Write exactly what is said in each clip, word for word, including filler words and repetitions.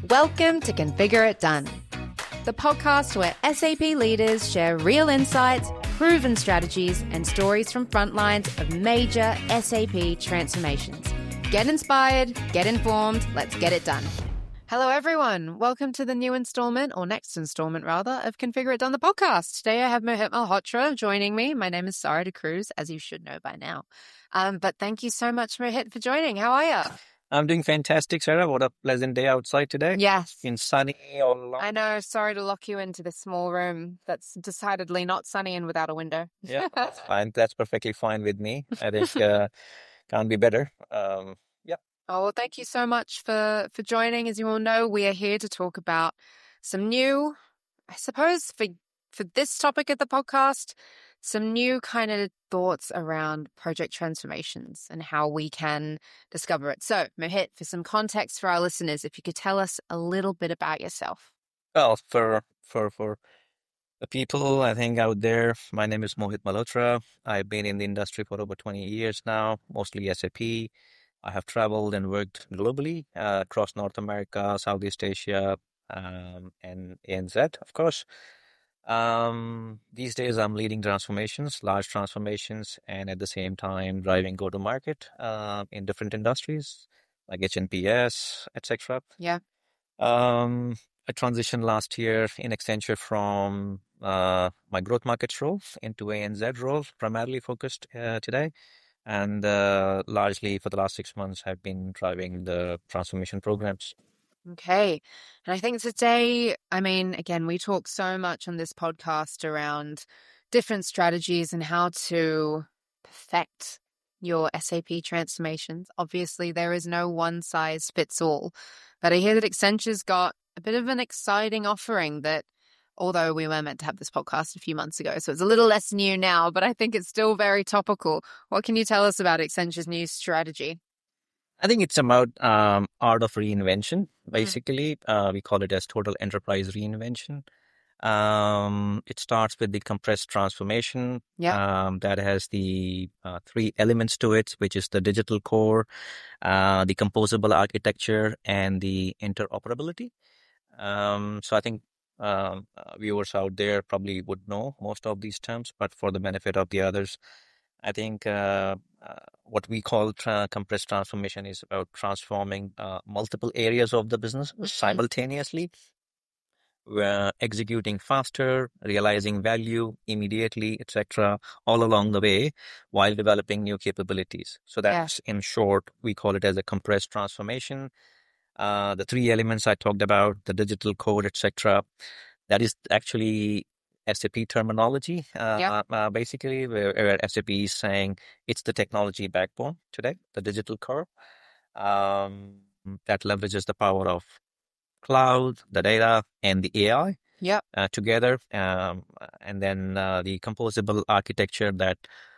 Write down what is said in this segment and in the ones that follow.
Welcome to Configure It Done, the podcast where S A P leaders share real insights, proven strategies, and stories from front lines of major S A P transformations. Get inspired, get informed, let's get it done. Hello, everyone. Welcome to the new installment, or next installment, rather, of Configure It Done, the podcast. Today, I have Mohit Malhotra joining me. My name is Sarah De Cruz, as you should know by now. Um, but thank you so much, Mohit, for joining. How are you? I'm doing fantastic, Sarah. What a pleasant day outside today. Yes. In sunny all along. I know. Sorry to lock you into this small room that's decidedly not sunny and without a window. Yeah, that's fine. That's perfectly fine with me. I think uh, can't be better. Um, yeah. Oh, well, thank you so much for, for joining. As you all know, we are here to talk about some new, I suppose, for for this topic of the podcast, some new kind of thoughts around project transformations and how we can discover it. So, Mohit, for some context for our listeners, if you could tell us a little bit about yourself. Well, for for for the people I think out there, my name is Mohit Malhotra. I've been in the industry for over twenty years now, mostly S A P. I have traveled and worked globally uh, across North America, Southeast Asia, um, and A N Z, of course. Um, these days, I'm leading transformations, large transformations, and at the same time driving go-to-market uh, in different industries like H N P S, et cetera. Yeah. Um, I transitioned last year in Accenture from uh, my growth markets role into A N Z role, primarily focused uh, today. And uh, largely for the last six months, I've been driving the transformation programs. Okay. And I think today, I mean, again, we talk so much on this podcast around different strategies and how to perfect your S A P transformations. Obviously, there is no one size fits all, but I hear that Accenture's got a bit of an exciting offering that, although we were meant to have this podcast a few months ago, so it's a little less new now, but I think it's still very topical. What can you tell us about Accenture's new strategy? I think it's about um, art of reinvention, basically. Mm. Uh, we call it as total enterprise reinvention. Um, it starts with the compressed transformation. Yep. Um, that has the uh, three elements to it, which is the digital core, uh, the composable architecture, and the interoperability. Um, so I think um, uh, viewers out there probably would know most of these terms, but for the benefit of the others, I think uh, uh, what we call tra- compressed transformation is about transforming uh, multiple areas of the business mm-hmm. simultaneously. We're executing faster, realizing value immediately, et cetera, all along the way while developing new capabilities. So that's, yeah. in short, we call it as a compressed transformation. Uh, the three elements I talked about, the digital code, et cetera, that is actually S A P terminology, uh, yeah. uh, basically, where, where S A P is saying it's the technology backbone today, the digital core, um, that leverages the power of cloud, the data, and the A I yep. uh, together, um, and then uh, the composable architecture that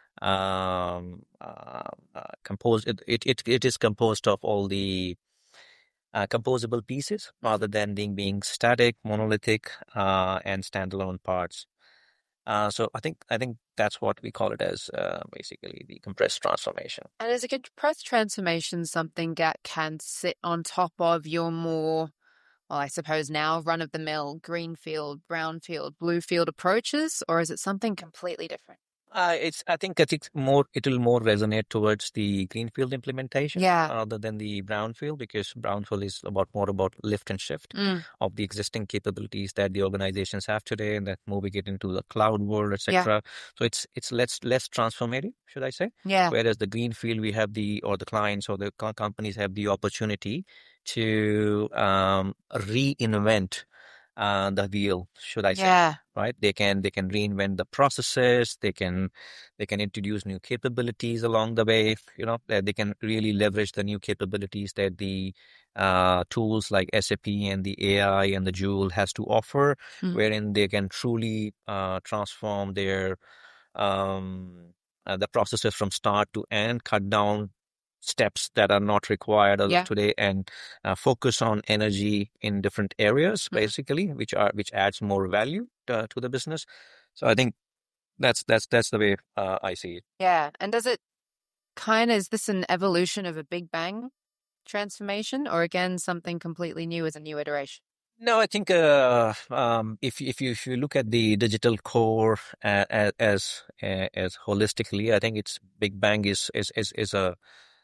um, uh, uh, compose it, it, it, it is composed of all the Uh, composable pieces rather than being being static, monolithic, uh, and standalone parts. Uh, so I think I think that's what we call it as uh, basically the compressed transformation. And is a compressed transformation something that can sit on top of your more, well, I suppose now run-of-the-mill greenfield, brownfield, bluefield approaches, or is it something completely different? Uh, it's. I think it's more. It will more resonate towards the greenfield implementation, yeah. rather than the brownfield, because brownfield is about more about lift and shift mm. of the existing capabilities that the organizations have today, and that moving it into the cloud world, et cetera. Yeah. So it's it's less less transformative, should I say? Yeah. Whereas the greenfield, we have the or the clients or the co- companies have the opportunity to um, reinvent. Uh, the wheel, should I say? Yeah. Right? They can they can reinvent the processes. They can they can introduce new capabilities along the way. You know, they can really leverage the new capabilities that the uh, tools like S A P and the A I and the Joule has to offer, mm. wherein they can truly uh, transform their um, uh, the processes from start to end, cut down steps that are not required as yeah. of today, and uh, focus on energy in different areas, basically, mm-hmm. which are which adds more value to, to the business. So I think that's that's that's the way uh, I see it. Yeah, and does it kind of is this an evolution of a Big Bang transformation, or again, something completely new as a new iteration? No, I think uh, um, if if you if you look at the digital core uh, as as uh, as holistically, I think it's Big Bang is is is is a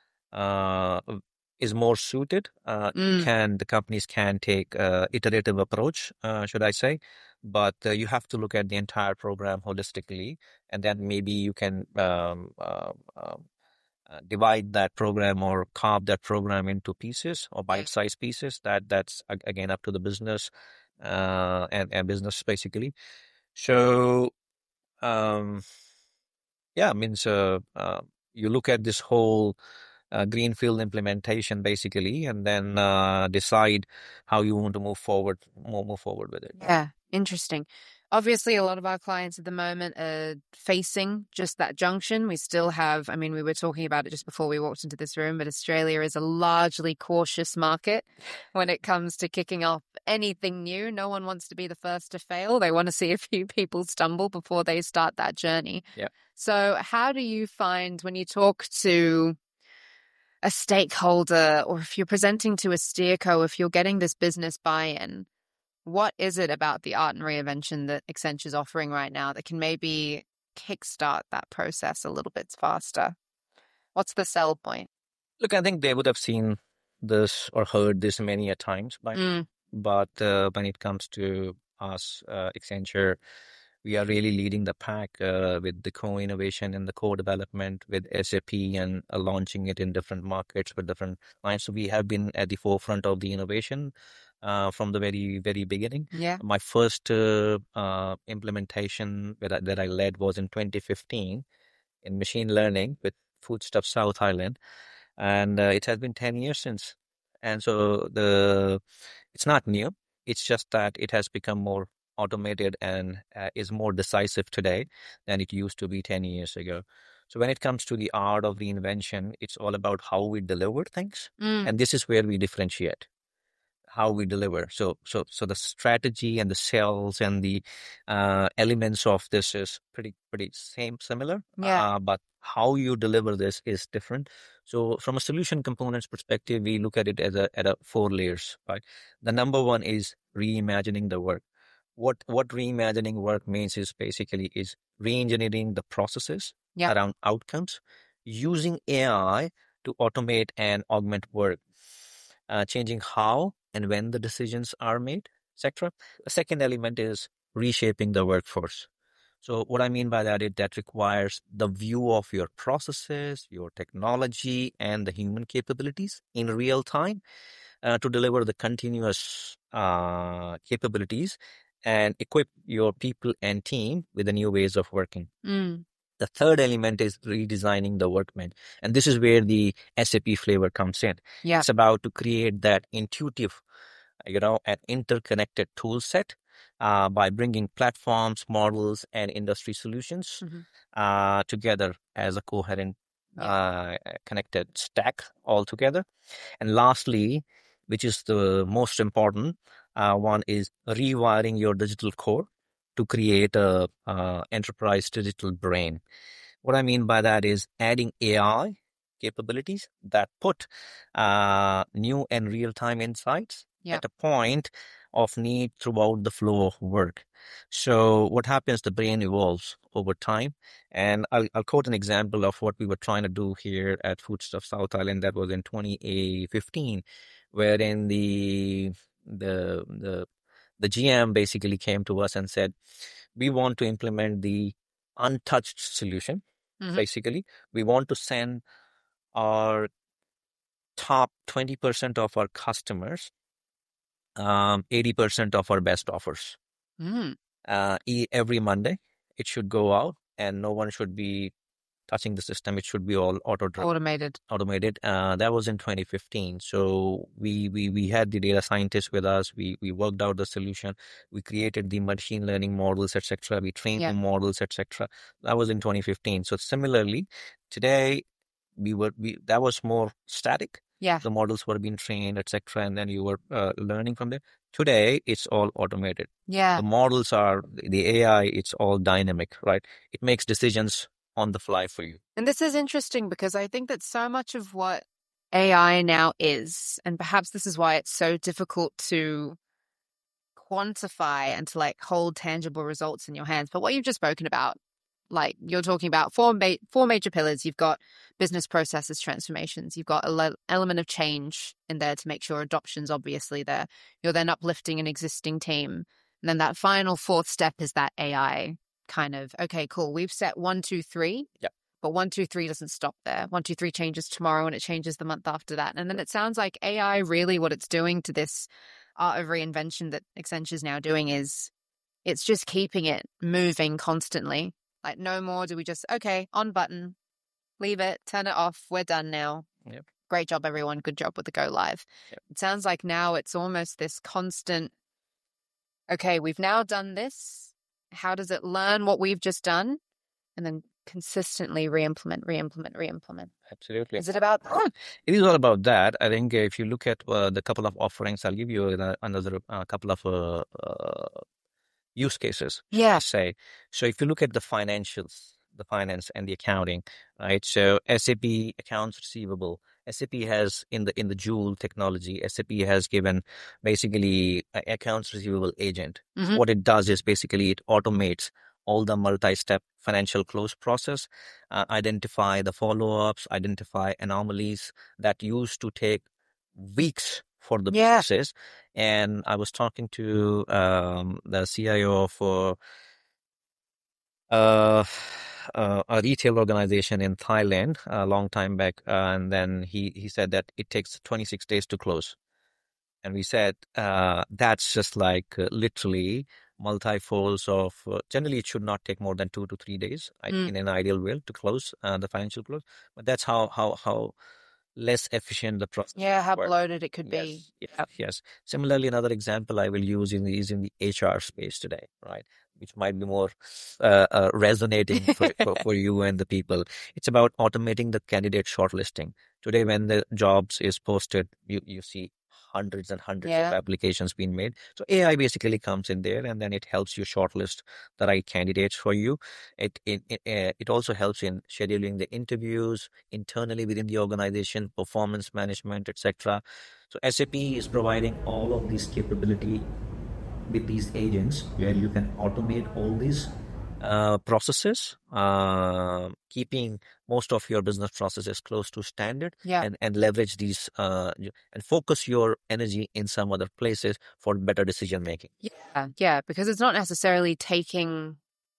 uh, is more suited. Uh, you Mm, can the companies can take uh, iterative approach, uh, should I say, but uh, you have to look at the entire program holistically, and then maybe you can um, uh, um, uh, divide that program or carve that program into pieces or yeah. bite-sized pieces. That that's ag- again up to the business uh, and and business basically. So um, yeah, means uh, uh, you look at this whole uh, greenfield implementation basically, and then uh, decide how you want to move forward, move, move forward with it. Yeah, interesting. Obviously, a lot of our clients at the moment are facing just that junction. We still have, I mean, we were talking about it just before we walked into this room, but Australia is a largely cautious market when it comes to kicking off anything new. No one wants to be the first to fail. They want to see a few people stumble before they start that journey. Yeah. So, how do you find when you talk to a stakeholder, or if you're presenting to a steerco, if you're getting this business buy-in, what is it about the art and reinvention that Accenture's offering right now that can maybe kickstart that process a little bit faster? What's the sell point? Look, I think they would have seen this or heard this many a times by now. Mm, But uh, when it comes to us, uh, Accenture, we are really leading the pack uh, with the co-innovation and the co-development with S A P and uh, launching it in different markets with different clients. So we have been at the forefront of the innovation uh, from the very, very beginning. yeah. My first uh, uh, implementation that I, that I led was in twenty fifteen in machine learning with Foodstuff South Island, and uh, it has been ten years since. And so the it's not new. It's just that it has become more automated and uh, is more decisive today than it used to be ten years ago. So when it comes to the art of reinvention, it's all about how we deliver things, Mm, and this is where we differentiate how we deliver. So, so, so the strategy and the sales and the uh, elements of this is pretty, pretty same, similar. yeah. Uh, but how you deliver this is different. So, from a solution components perspective, we look at it as a at a four layers. Right. The number one is reimagining the work. What what reimagining work means is basically is reengineering the processes Yeah. around outcomes using A I to automate and augment work, uh, changing how and when the decisions are made, et cetera. The second element is reshaping the workforce. So what I mean by that is that requires the view of your processes, your technology, and the human capabilities in real time uh, to deliver the continuous uh, capabilities and equip your people and team with the new ways of working. Mm, The third element is redesigning the workbench. And this is where the S A P flavor comes in. yeah. It's about to create that intuitive, you know, an interconnected tool set uh, by bringing platforms, models, and industry solutions Mhm. uh, together as a coherent, uh, connected stack all together. And lastly, which is the most important uh, one, is rewiring your digital core to create a uh, enterprise digital brain. What I mean by that is adding A I capabilities that put uh, new and real-time insights Yeah. at a point of need throughout the flow of work. So what happens, the brain evolves over time. And I'll, I'll quote an example of what we were trying to do here at Foodstuff South Island. That was in twenty fifteen, wherein the the the the G M basically came to us and said, we want to implement the untouched solution. Mhm. Basically, we want to send our top twenty percent of our customers um, eighty percent of our best offers. Mm, Uh, e- every Monday, it should go out and no one should be touching the system. It should be all auto automated. automated. Uh, that was in twenty fifteen. So we, we, we had the data scientists with us. We, we worked out the solution. We created the machine learning models, et cetera. We trained Yeah. the models, et cetera. That was in twenty fifteen. So similarly, today we were, we, that was more static. Yeah. The models were being trained, et cetera. And then you were uh, learning from there. Today, it's all automated. Yeah. The models are, the A I, it's all dynamic, right? It makes decisions on the fly for you. And this is interesting because I think that so much of what A I now is, and perhaps this is why it's so difficult to quantify and to like hold tangible results in your hands. But what you've just spoken about, like you're talking about four ma- four major pillars. You've got business processes transformations. You've got an le- element of change in there to make sure adoption's obviously there. You're then uplifting an existing team. And then that final fourth step is that A I kind of, okay, cool. We've set one, two, three. Yep. But one, two, three doesn't stop there. One, two, three changes tomorrow and it changes the month after that. And then it sounds like A I really what it's doing to this art of reinvention that Accenture's now doing is it's just keeping it moving constantly. Like no more do we just, okay, on button, leave it, turn it off. We're done now. Yep. Great job, everyone. Good job with the go live. Yep. It sounds like now it's almost this constant, okay, we've now done this. How does it learn what we've just done? And then consistently re-implement, re-implement, re-implement. Absolutely. Is it about It is all about that. I think if you look at uh, the couple of offerings, I'll give you uh, another uh, couple of uh, uh, use cases. Yeah. Say, so if you look at the financials, the finance and the accounting, right? So S A P accounts receivable. S A P has in the in the Joule technology, S A P has given basically an accounts receivable agent. Mhm. What it does is basically it automates all the multi-step financial close process, uh, identify the follow-ups, identify anomalies that used to take weeks for the Yeah. process. And I was talking to um, the C I O of uh, uh, uh, a retail organization in Thailand a long time back, uh, and then he, he said that it takes twenty-six days to close. And we said uh, that's just like uh, literally multi-folds of, uh, generally it should not take more than two to three days right, Mm. in an ideal will to close uh, the financial close. But that's how how how less efficient the process. Yeah, how work. bloated it could be. Yes, yes, yes. Similarly, another example I will use in, is in the H R space today, right? Which might be more uh, uh, resonating for, for, for you and the people. It's about automating the candidate shortlisting. Today, when the jobs is posted, you, you see hundreds and hundreds Yeah. of applications being made. So A I basically comes in there and then it helps you shortlist the right candidates for you. It it it, uh, it also helps in scheduling the interviews internally within the organization, performance management, et cetera. So S A P is providing all of this capability with these agents where you can automate all these uh, processes, uh, keeping most of your business processes close to standard, Yeah. and, and leverage these uh, and focus your energy in some other places for better decision making. Yeah, yeah, because it's not necessarily taking,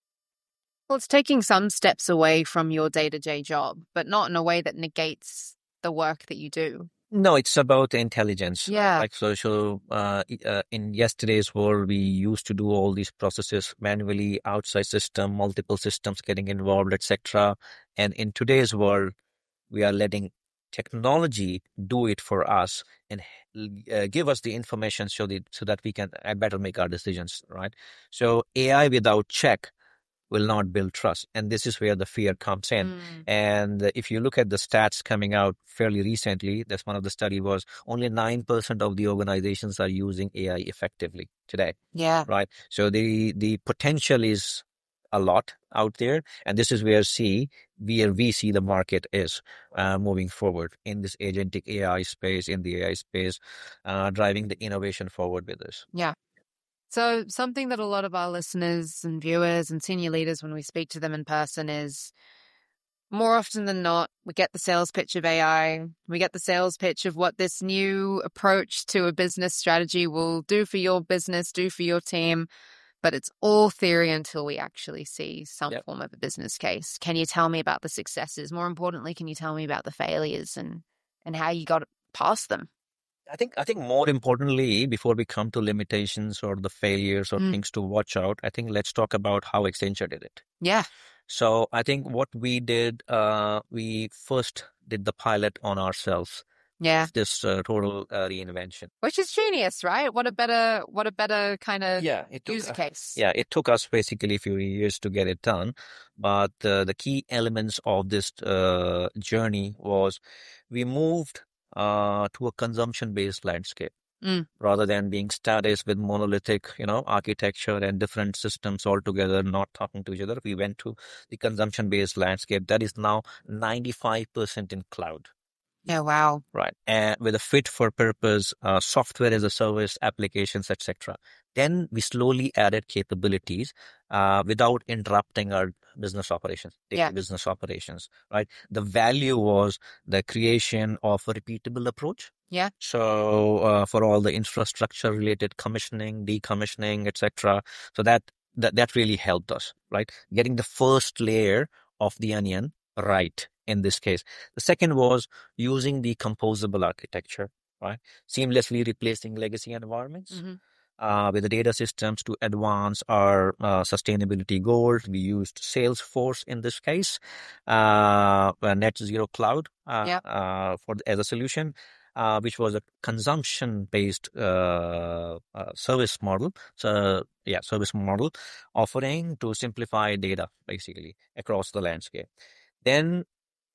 well, it's taking some steps away from your day-to-day job, but not in a way that negates the work that you do. No, it's about intelligence. Yeah. Like so, so uh, uh, in yesterday's world, we used to do all these processes manually, outside system, multiple systems getting involved, et cetera. And in today's world, we are letting technology do it for us and uh, give us the information so that so that we can uh, better make our decisions, right? So A I without check will not build trust. And this is where the fear comes in. Mm. And if you look at the stats coming out fairly recently, that's one of the study was only nine percent of the organizations are using A I effectively today. Yeah. Right. So the, the potential is a lot out there. And this is where see, where we see the market is uh, moving forward in this agentic A I space, in the A I space, uh, driving the innovation forward with us. Yeah. So something that a lot of our listeners and viewers and senior leaders, when we speak to them in person, is more often than not, we get the sales pitch of A I. We get the sales pitch of what this new approach to a business strategy will do for your business, do for your team. But it's all theory until we actually see some Yep. form of a business case. Can you tell me about the successes? More importantly, can you tell me about the failures and, and how you got past them? I think I think more importantly, before we come to limitations or the failures or Mm. things to watch out, I think let's talk about how Accenture did it. Yeah. So I think what we did, uh, we first did the pilot on ourselves. Yeah. This uh, total uh, reinvention. Which is genius, right? What a better, what a better kind of Yeah, it took user uh, case. yeah, it took us basically a few years to get it done. But uh, the key elements of this uh, journey was we moved uh, to a consumption-based landscape. Mm. Rather than being status with monolithic, you know, architecture and different systems altogether, not talking to each other. We went to the consumption-based landscape that is now ninety-five percent in cloud. Yeah, wow. Right. And with a fit for purpose, uh, software as a service, applications, et cetera. Then we slowly added capabilities uh, without interrupting our business operations, daily Yeah. business operations, right? The value was the creation of a repeatable approach. Yeah. So uh, for all the infrastructure related commissioning, decommissioning, et cetera. So that, that that really helped us, right? Getting the first layer of the onion right in this case. The second was using the composable architecture, right? Seamlessly replacing legacy environments Mm-hmm. uh, with the data systems to advance our uh, sustainability goals. We used Salesforce in this case, uh, uh, Net Zero Cloud uh, Yeah. uh, for as a solution. Uh, which was a consumption-based uh, uh, service model. So, yeah, service model offering to simplify data basically across the landscape. Then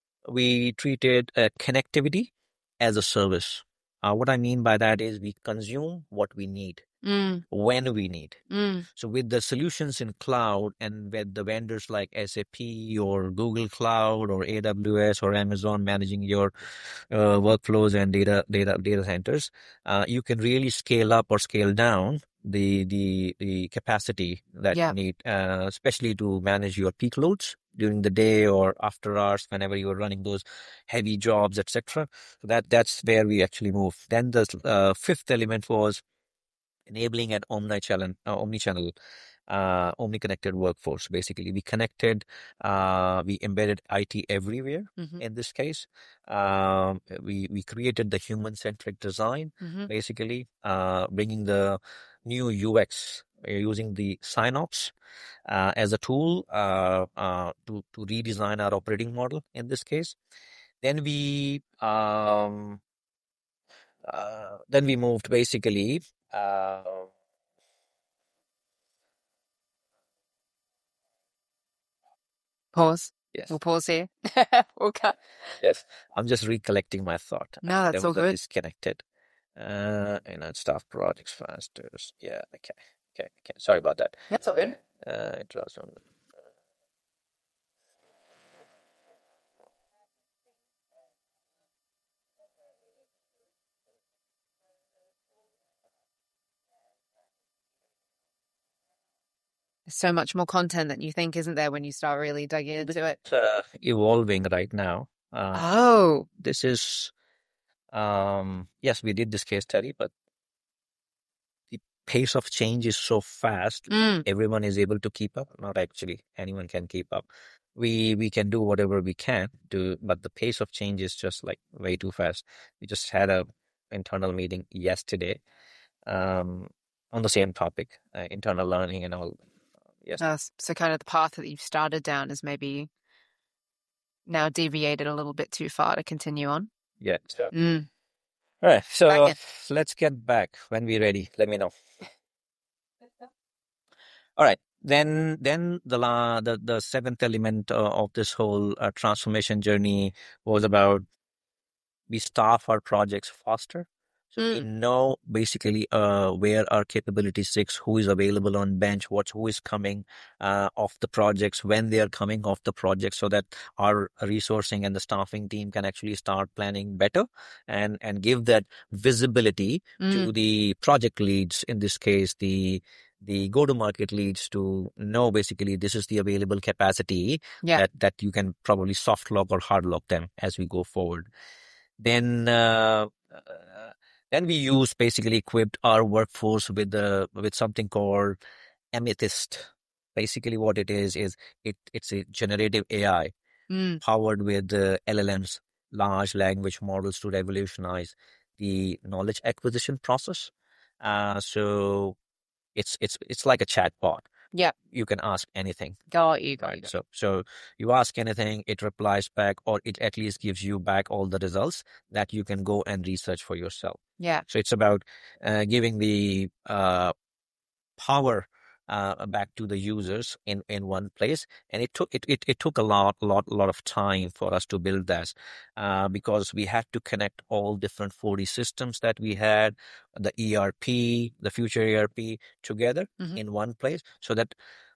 we treated uh, connectivity as a service. Uh, what I mean by that is we consume what we need Mm. when we need. Mm. So with the solutions in cloud and with the vendors like S A P or Google Cloud or A W S or Amazon managing your uh, workflows and data data data centers, uh, you can really scale up or scale down the the the capacity that Yeah. you need, uh, especially to manage your peak loads during the day or after hours whenever you are running those heavy jobs, et cetera. So that that's where we actually move. Then the uh, fifth element was enabling an omni-channel, uh, omni-channel, uh, omni-connected workforce. Basically, we connected, uh, we embedded I T everywhere. Mm-hmm. In this case, um, we we created the human-centric design. Mm-hmm. Basically, uh, bringing the new U X uh, using the Synops uh, as a tool uh, uh, to to redesign our operating model. In this case, then we um, uh, then we moved basically. Uh, Pause. Yes. We'll pause here. We'll cut. Yes. I'm just recollecting my thought. No, that's There all was a good. disconnected. Uh, you know, staff projects faster. Yeah. Okay. Okay. Okay. Sorry about that. That's all good. Uh, it was on. There's so much more content that you think, isn't there, when you start really digging into it? It's uh, evolving right now. Uh, Oh. this is, um, yes, we did this case study, but the pace of change is so fast. Mm. Everyone is able to keep up. Not actually, anyone can keep up. We we can do whatever we can do, but the pace of change is just like way too fast. We just had a internal meeting yesterday, um, on the same topic, uh, internal learning and all. Yes. Uh, so kind of the path that you've started down is maybe now deviated a little bit too far to continue on. Yeah. So, Mm. all right. So Back in. let's get back when we're ready. Let me know. All right. Then, then the la, the the seventh element uh, of this whole uh, transformation journey was about we staff our projects faster. So we Mm. know basically uh, where our capability sits, who is available on bench, what's who is coming uh, off the projects, when they are coming off the projects, so that our resourcing and the staffing team can actually start planning better and and give that visibility to Mm. the project leads. In this case, the the go-to-market leads to know basically this is the available capacity Yeah. that that you can probably soft lock or hard lock them as we go forward. Then. Uh, uh, Then we use basically equipped our workforce with the with something called Amethyst. Basically, what it is is it it's a generative A I Mm. powered with uh, L L Ms, large language models, to revolutionize the knowledge acquisition process. Uh, so it's it's it's like a chatbot. Yeah. You can ask anything. Got you. Got Right. you. Got So, so you ask anything, it replies back, or it at least gives you back all the results that you can go and research for yourself. Yeah. So it's about uh, giving the uh, power uh, back to the users in, in one place. And it took it, it it took a lot lot lot of time for us to build that uh, because we had to connect all different forty systems that we had, the E R P, the future E R P together Mhm. in one place, so that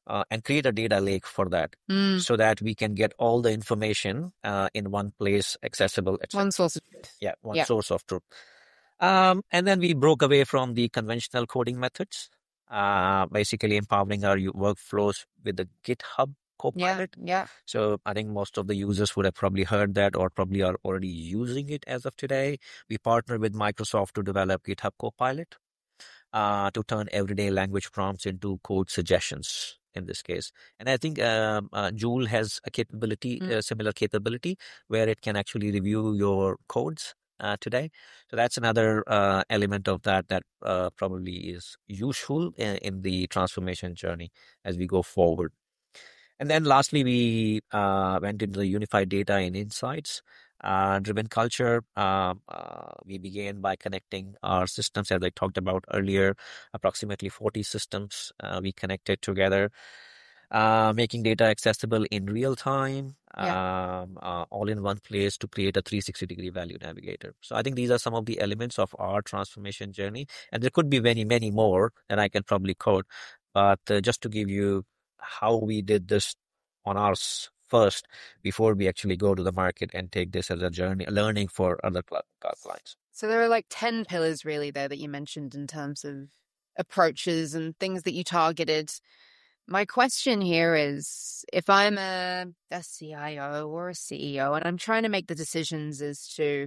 uh, and create a data lake for that, Mm. so that we can get all the information uh, in one place, accessible, et cetera. One source of truth. Yeah, one Yeah. source of truth. Um, and then we broke away from the conventional coding methods, uh, basically empowering our u- workflows with the GitHub Yeah. Copilot. Yeah. So I think most of the users would have probably heard that, or probably are already using it as of today. We partner with Microsoft to develop GitHub Copilot uh, to turn everyday language prompts into code suggestions in this case. And I think um, uh, Joule has a capability, Mm. a similar capability, where it can actually review your codes uh, today. So that's another uh, element of that that uh, probably is useful in, in the transformation journey as we go forward. And then lastly, we uh, went into the unified data and insights uh, driven culture. Uh, uh, we began by connecting our systems, as I talked about earlier, approximately forty systems uh, we connected together, uh, making data accessible in real time, Yeah. um, uh, all in one place to create a three sixty degree value navigator. So I think these are some of the elements of our transformation journey. And there could be many, many more that I can probably quote. But uh, just to give you how we did this on ours first before we actually go to the market and take this as a journey, learning for other cl- clients. So there are like ten pillars really there that you mentioned in terms of approaches and things that you targeted. My question here is, if I'm a, a C I O or a C E O and I'm trying to make the decisions as to,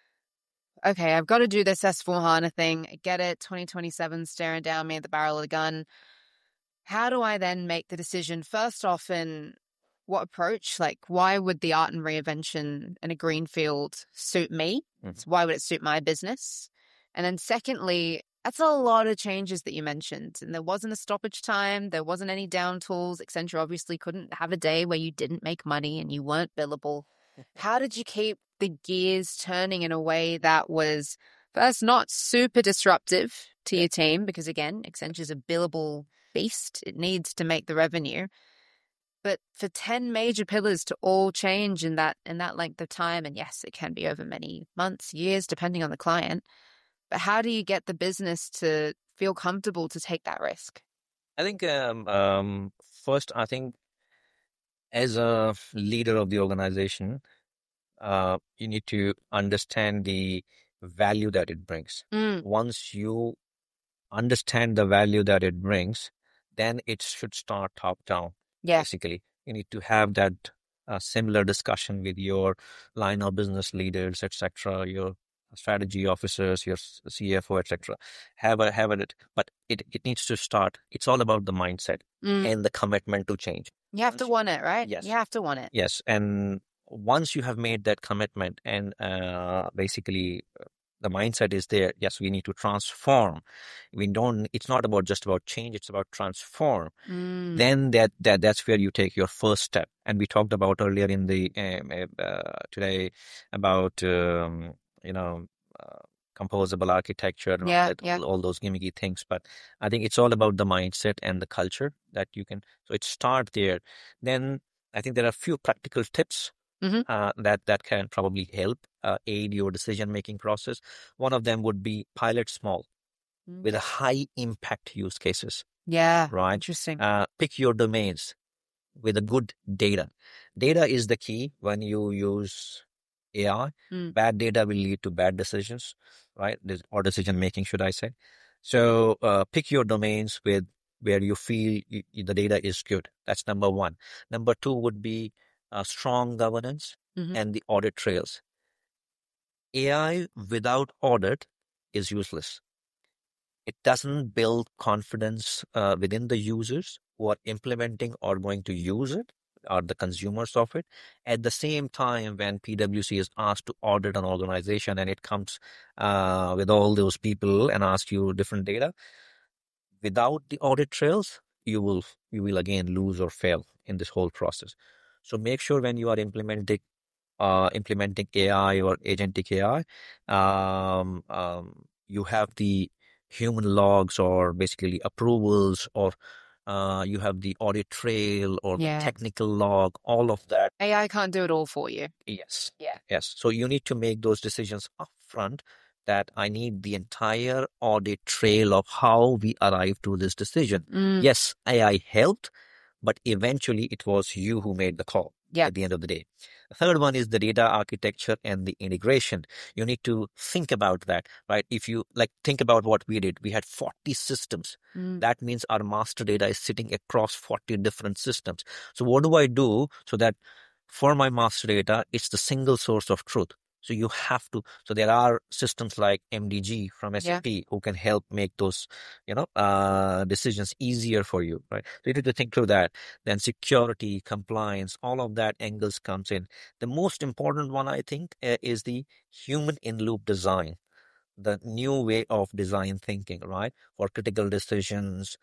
okay, I've got to do this S four HANA thing. I get it, twenty twenty-seven staring down me at the barrel of the gun. How do I then make the decision first off in what approach? Like, why would the art and reinvention in a greenfield suit me? Mm-hmm. So why would it suit my business? And then secondly, that's a lot of changes that you mentioned. And there wasn't a stoppage time. There wasn't any down tools. Accenture obviously couldn't have a day where you didn't make money and you weren't billable. How did you keep the gears turning in a way that was first not super disruptive to your team? Because again, Accenture's a billable beast. It needs to make the revenue. But for ten major pillars to all change in that in that length of time, and yes, it can be over many months, years, depending on the client. But how do you get the business to feel comfortable to take that risk? I think um, um, first, I think as a leader of the organization, uh, you need to understand the value that it brings. Mm. Once you understand the value that it brings, then it should start top down. Yeah. Basically, you need to have that uh, similar discussion with your line of business leaders, et cetera, your strategy officers, your C F O, et cetera. Have a have it, but it it needs to start. It's all about the mindset Mm. and the commitment to change. You have to want it, right? Yes. You have to want it. Yes, and once you have made that commitment and uh, basically uh, the mindset is there, yes, we need to transform. We don't, it's not about just about change, it's about transform. Mm. Then that, that that's where you take your first step. And we talked about earlier in the, um, uh, today about, um, you know, uh, composable architecture and Yeah, all, that, yeah. all, all those gimmicky things. But I think it's all about the mindset and the culture that you can, so it start there. Then I think there are a few practical tips Mhm. uh, that that can probably help uh, aid your decision-making process. One of them would be pilot small with a high impact use cases, Yeah. right? Interesting. Uh, pick your domains with a good data. Data is the key when you use A I. Mm. Bad data will lead to bad decisions, right? This- Or decision making, should I say. So uh, pick your domains with where you feel y- y- the data is good. That's number one. Number two would be uh, strong governance Mhm. and the audit trails. A I without audit is useless. It doesn't build confidence uh, within the users who are implementing or going to use it, or the consumers of it. At the same time, when P W C is asked to audit an organization and it comes uh, with all those people and asks you different data, without the audit trails, you will you will again lose or fail in this whole process. So make sure when you are implementing uh, implementing A I or agentic A I, um, um, you have the human logs or basically approvals, or uh, you have the audit trail or Yeah. the technical log, all of that. A I can't do it all for you. Yes. Yeah. Yes. So you need to make those decisions upfront that I need the entire audit trail of how we arrived to this decision. Mm. Yes, A I helped, but eventually it was you who made the call Yeah. at the end of the day. The third one is the data architecture and the integration. You need to think about that, right? If you like think about what we did, we had forty systems. Mm. That means our master data is sitting across forty different systems. So what do I do so that for my master data, it's the single source of truth? So you have to, so there are systems like M D G from S A P Yeah. who can help make those, you know, uh, decisions easier for you, right? So you need to think through that. Then security, compliance, all of that angles comes in. The most important one, I think, uh, is the human in loop design, the new way of design thinking, right? For critical decisions,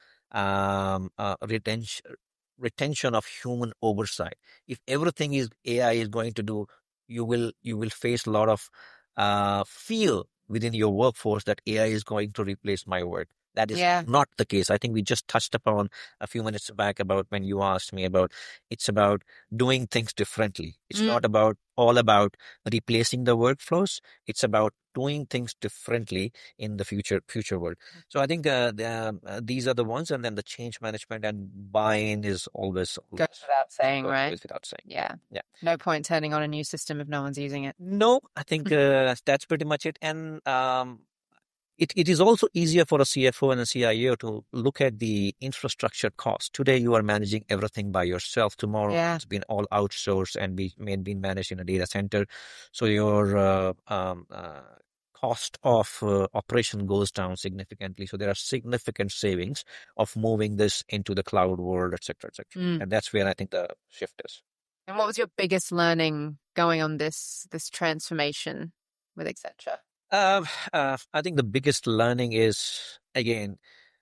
um, uh, retention, retention of human oversight. If everything is A I is going to do, you will you will face a lot of uh, feel within your workforce that A I is going to replace my work. That is Yeah. not the case. I think we just touched upon a few minutes back about when you asked me about it's about doing things differently. It's Mm. not about all about replacing the workflows. It's about doing things differently in the future future world. So I think uh, the, uh, these are the ones, and then the change management and buy-in is always, always Goes without saying, goes right? always without saying. Yeah. Yeah. No point turning on a new system if no one's using it. No, I think uh, that's pretty much it. And um, it, it is also easier for a C F O and a C I O to look at the infrastructure cost. Today, you are managing everything by yourself. Tomorrow, Yeah. it's been all outsourced and be may been managed in a data center. So your uh, um, uh, cost of uh, operation goes down significantly. So there are significant savings of moving this into the cloud world, et cetera, et cetera. Mm. And that's where I think the shift is. And what was your biggest learning going on this this transformation with Accenture? Um, uh, I think the biggest learning is, again,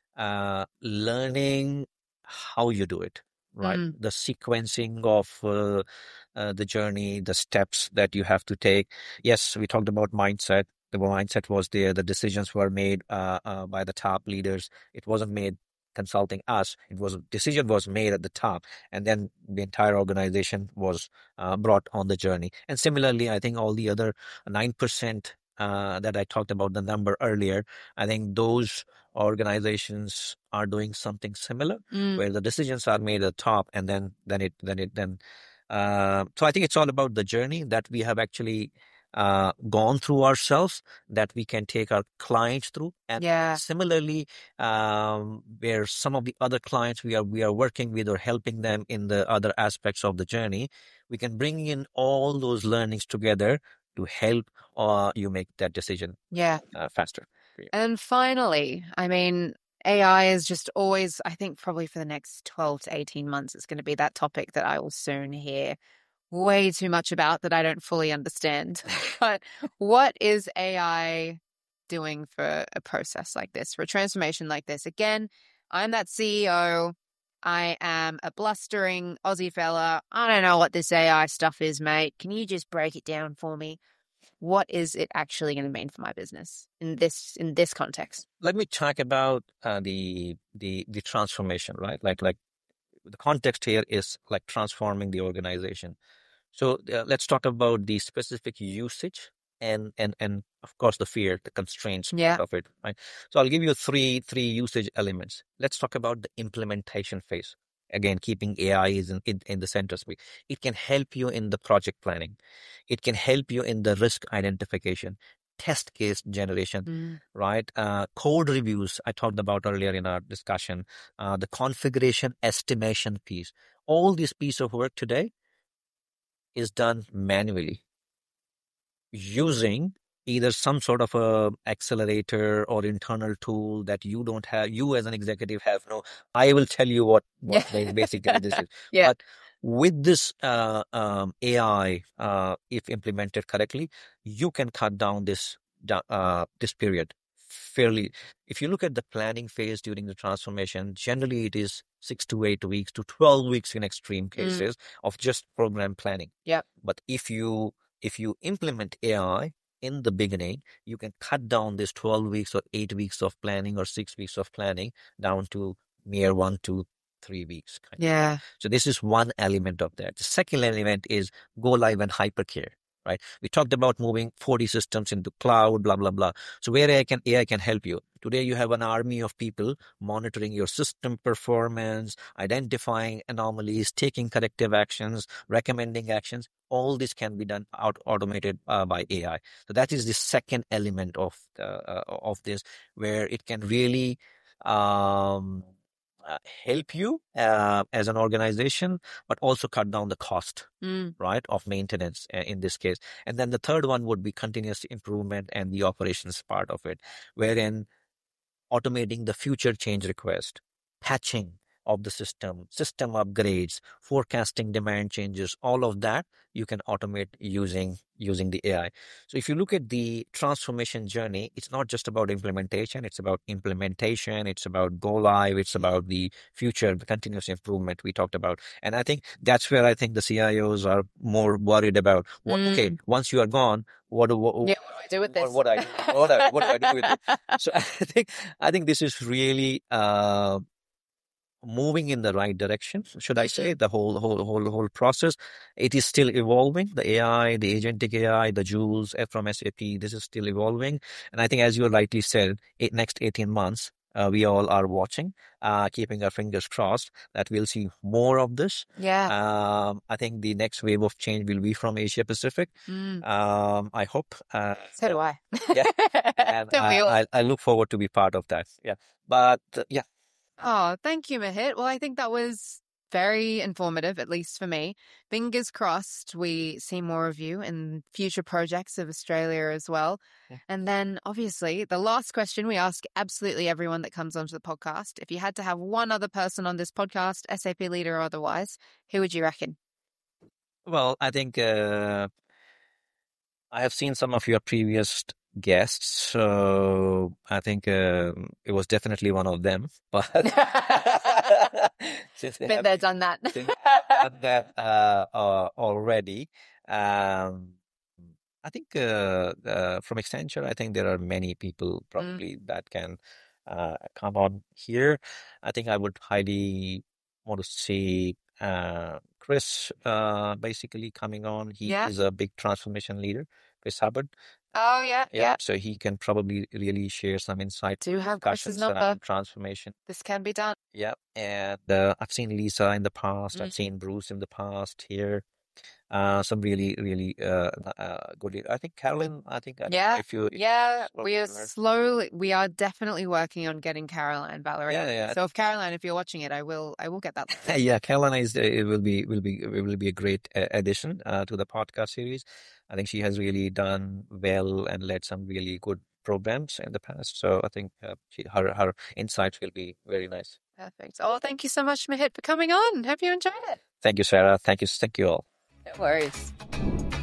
uh, learning how you do it, right? Mm. The sequencing of uh, uh, the journey, the steps that you have to take. Yes, we talked about mindset. The mindset was there. The decisions were made uh, uh, by the top leaders. It wasn't made consulting us. It was decision was made at the top, and then the entire organization was uh, brought on the journey. And similarly, I think all the other nine percent uh, that I talked about the number earlier, I think those organizations are doing something similar, Mm. where the decisions are made at the top, and then then it then it then. Uh, so I think it's all about the journey that we have actually uh, gone through ourselves, that we can take our clients through, and Yeah. similarly, um, where some of the other clients we are we are working with or helping them in the other aspects of the journey, we can bring in all those learnings together to help uh, you make that decision Yeah. uh, faster. And then finally, I mean, A I is just always, I think probably for the next twelve to eighteen months, it's going to be that topic that I will soon hear way too much about that I don't fully understand. But what is A I doing for a process like this, for a transformation like this? Again, I'm that C E O. I am a blustering Aussie fella. I don't know what this A I stuff is, mate. Can you just break it down for me? What is it actually going to mean for my business in this in this context? Let me talk about uh, the the the transformation, right? Like like the context here is like transforming the organization. So uh, let's talk about the specific usage and and and of course the fear, the constraints Yeah. of it, right? So I'll give you three three usage elements. Let's talk about the implementation phase. Again, keeping A I is in, in, in the center. It can help you in the project planning. It can help you in the risk identification, test case generation, Mm. right? Uh, code reviews, I talked about earlier in our discussion, uh, the configuration estimation piece. All this piece of work today is done manually using either some sort of a accelerator or internal tool that you don't have, you as an executive have no, I will tell you what, what Yeah. basically this is. Yeah. But with this uh, um, A I, uh, if implemented correctly, you can cut down this uh, this period fairly. If you look at the planning phase during the transformation, generally it is six to eight weeks to twelve weeks in extreme cases mm. of just program planning. Yep. But if you if you implement A I in the beginning, you can cut down this twelve weeks or eight weeks of planning or six weeks of planning down to mere one to three weeks. Kind yeah. Of. So this is one element of that. The second element is go live and hypercare. right? We talked about moving forty systems into cloud, blah, blah, blah. So where A I can, A I can help you. Today, you have an army of people monitoring your system performance, identifying anomalies, taking corrective actions, recommending actions. All this can be done out automated uh, by A I. So that is the second element of the, uh, of this, where it can really um, uh, help you uh, as an organization, but also cut down the cost, Mm. right, of maintenance uh, in this case. And then the third one would be continuous improvement and the operations part of it, wherein automating the future change request, patching of the system, system upgrades, forecasting demand changes, all of that you can automate using using the A I. So if you look at the transformation journey, it's not just about implementation, it's about implementation, it's about go live, it's about the future, the continuous improvement we talked about. And I think that's where I think the C I Os are more worried about. What, Mm. Okay, once you are gone, what do, what, Yeah, what do I do with this? what, what, I, what, I, what do I do with it? So I think I think this is really uh, moving in the right direction. Should I say the whole whole whole whole process? It is still evolving. The A I, the agentic A I, the Jules from S A P. This is still evolving, and I think, as you rightly said, eight, next eighteen months. Uh, we all are watching, uh, keeping our fingers crossed that we'll see more of this. Yeah. Um, I think the next wave of change will be from Asia Pacific. Mm. Um, I hope. Uh, So do I. Yeah. And Don't we all? I, I, I look forward to be part of that. Yeah. But uh, yeah. Oh, thank you, Mahit. Well, I think that was very informative, at least for me. Fingers crossed we see more of you in future projects of Australia as well. Yeah. And then, obviously, the last question we ask absolutely everyone that comes onto the podcast. If you had to have one other person on this podcast, S A P leader or otherwise, who would you reckon? Well, I think uh, I have seen some of your previous guests, so I think uh, it was definitely one of them. But since they Been have there, done that. since they have done that uh, uh, already, um, I think uh, uh, from Accenture, I think there are many people probably that can uh, come on here. I think I would highly want to see uh, Chris uh, basically coming on. He Yeah. is a big transformation leader, Chris Hubbard. Oh, yeah, Yeah, yeah. so he can probably really share some insight, Do have Chris's discussions number. around transformation. This can be done. Yeah, and uh, I've seen Lisa in the past. Mm. I've seen Bruce in the past here. Uh, some really, really uh, uh, good. lead- I think Carolyn. I think I don't know Yeah, if you. Yeah, spoke we are to her. slowly, we are definitely working on getting Caroline, Valerie. Yeah, yeah. So if Caroline, if you're watching it, I will, I will get that. Yeah, Carolina is uh, it will be will be it will be a great uh, addition uh, to the podcast series. I think she has really done well and led some really good programs in the past. So I think uh, she, her her insights will be very nice. Perfect. Oh, thank you so much, Mahit, for coming on. Hope you enjoyed it. Thank you, Sarah. Thank you. Thank you all. No worries.